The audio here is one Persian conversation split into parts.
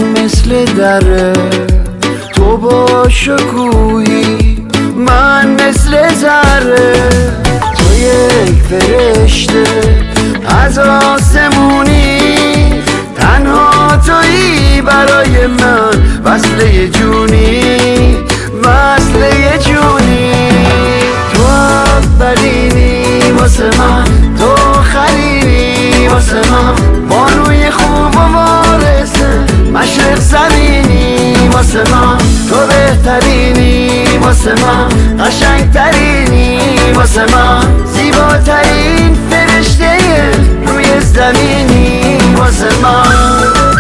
مثل دره، تو با شکوهی من مثل ذره. تو یک فرشته از آسمونی، تنها تویی برای من، وصله جونی، وصله جونی. تو اولینی واسه من، تو خلیلی واسه من، بانوی خوب و وارثه مشرق زمینی واسه من. تو بهترینی واسه من، قشنگترینی واسه من، زیباترین فرشته روی زمینی واسه من.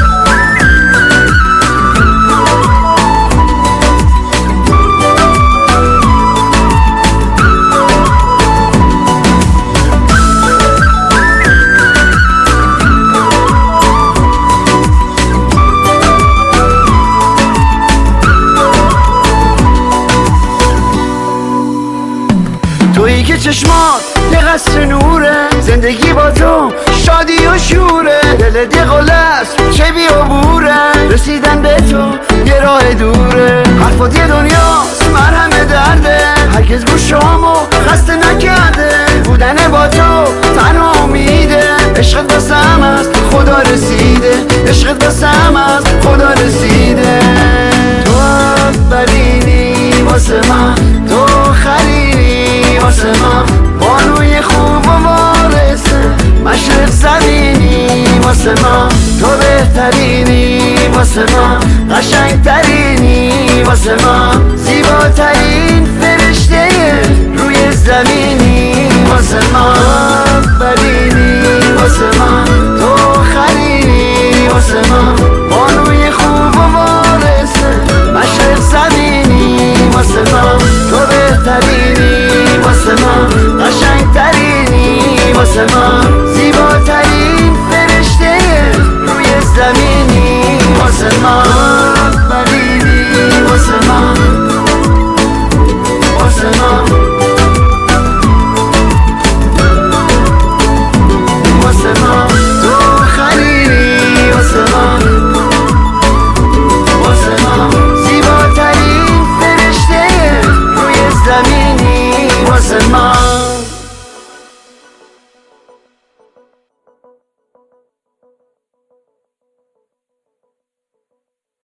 تویی که چشمات یه قصر نوره، زندگی با تو شادی و شوره. دل دقل است چه بیابوره، رسیدن به تو یه راه دوره. حرفات یه دنیاست مرهم درده، هرگز گوشامو خسته نکرده. بودن با تو تنها امیده، عشقت واسم از خدا رسیده، عشقت واسم از خدا رسیده. تو اولینی واسه من، تو خلیلی واسه من، بانوی خوب و وارثه مشرق زمینی واسه من. تو بهترینی واسه من،